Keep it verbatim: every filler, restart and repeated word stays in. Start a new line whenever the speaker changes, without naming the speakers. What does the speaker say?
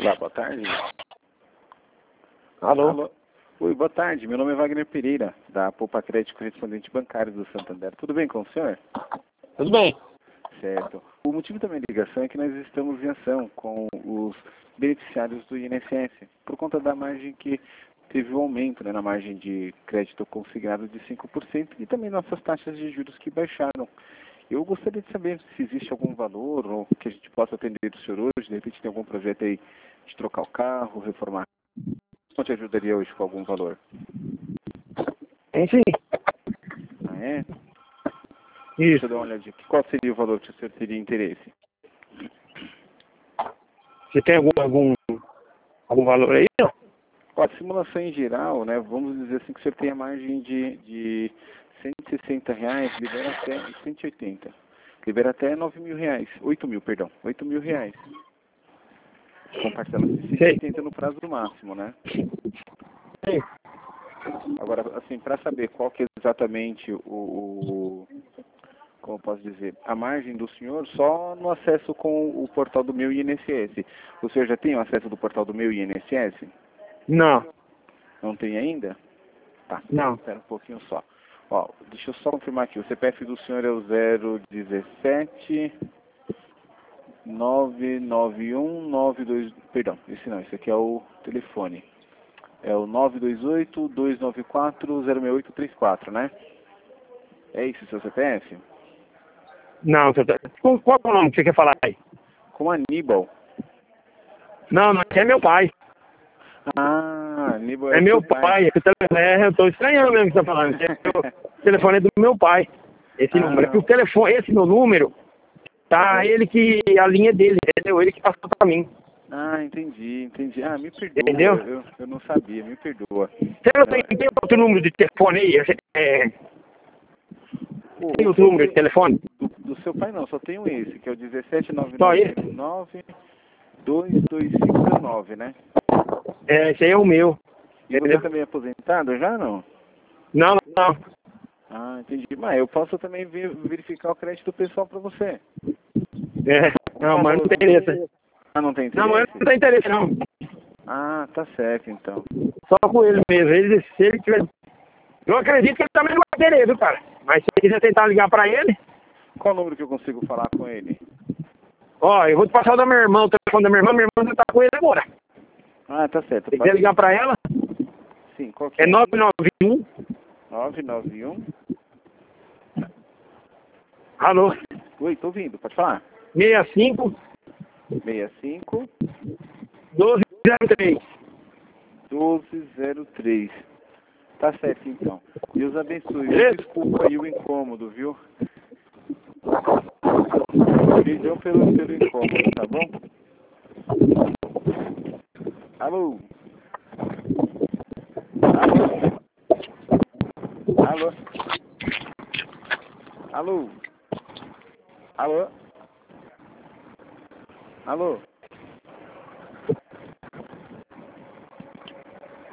Olá, boa tarde.
Alô?
Alô? Oi, boa tarde. Meu nome é Wagner Pereira, da Poupa Crédito Correspondente Bancário do Santander. Tudo bem com o senhor?
Tudo bem.
Certo. O motivo da minha ligação é que nós estamos em ação com os beneficiários do I N S S, por conta da margem que teve um aumento, né, na margem de crédito consignado de cinco por cento e também nossas taxas de juros que baixaram. Eu gostaria de saber se existe algum valor ou que a gente possa atender do senhor hoje. De repente tem algum projeto aí de trocar o carro, reformar. Como te ajudaria hoje com algum valor?
Tem sim.
Ah, é?
Isso.
Deixa eu dar uma olhadinha aqui. Qual seria o valor que o senhor teria interesse?
Você tem algum, algum, algum valor aí, não?
Ó, a simulação em geral, né, vamos dizer assim que o senhor tem a margem de, de cento e sessenta reais, libera até cento e oitenta. Libera até nove mil reais. oito mil, perdão. oito mil reais. Com parcelas de cento e oitenta no prazo máximo, né?
Sim.
Agora, assim, para saber qual que é exatamente o, o, como eu posso dizer, a margem do senhor, só no acesso com o portal do meu I N S S. O senhor já tem o acesso do portal do meu I N S S?
Não.
Não tem ainda? Tá,
Não.
espera um pouquinho só. Ó, deixa eu só confirmar aqui. O C P F do senhor é o zero dezessete nove nove um nove dois... Perdão, esse não, esse aqui é o telefone. É o nove dois oito dois nove quatro zero seis oito três quatro, né? É isso o seu C P F?
Não, você tá... Qual, qual é o nome que você quer falar aí?
Com Aníbal.
Não, não, é meu pai.
Ah, Aníbal é,
É
o
meu
seu pai.
pai. Esse tele- É, eu tô estranhando mesmo o que você tá falando. O telefone é do meu pai. Esse
Ah,
número. É que
não.
o telefone, esse meu número, tá ele que, a linha dele, entendeu? Ele que passou pra mim.
Ah, entendi, entendi. Ah, me perdoa,
Entendeu?
eu, eu não sabia, me perdoa.
Você não
Não,
tem,
é-
tem outro número de telefone aí? É,
o,
tem
o que
outro
eu
número de
tenho
telefone?
do, do seu pai não, só tenho esse, que é o um sete nove
Só
nove
esse?
zero nove dois dois cinco zero nove, né?
É, esse aí é o meu.
E você
Entendeu?
também é aposentado já, não?
Não, não.
Ah, entendi. Mas eu posso também ver- verificar o crédito pessoal para você.
É,
Um
não, mas não tem
valorzinho.
interesse.
Ah, não tem
Não, mas
interesse?
não tem interesse não.
Ah, tá certo então.
Só com ele mesmo. Ele, se ele tiver... Eu acredito que ele também não vai querer, viu, cara? Mas se você quiser tentar ligar pra ele,
Qual número que eu consigo falar com ele?
ó, eu vou te passar o da minha irmã, o telefone da minha irmã, minha irmã já tá com ele agora.
Ah, tá certo.
Se quiser ligar pra ela,
Sim, qual que
é
é?
nove nove um,
nove nove um.
alô,
Oi, tô ouvindo, pode falar.
seis cinco,
sessenta e cinco,
doze zero três.
doze zero três. Tá certo então. Deus abençoe.
Beleza?
Desculpa aí o incômodo, viu? Perdão pelo, pelo incômodo, tá bom? Alô? Alô? Alô? Alô? Alô? Alô?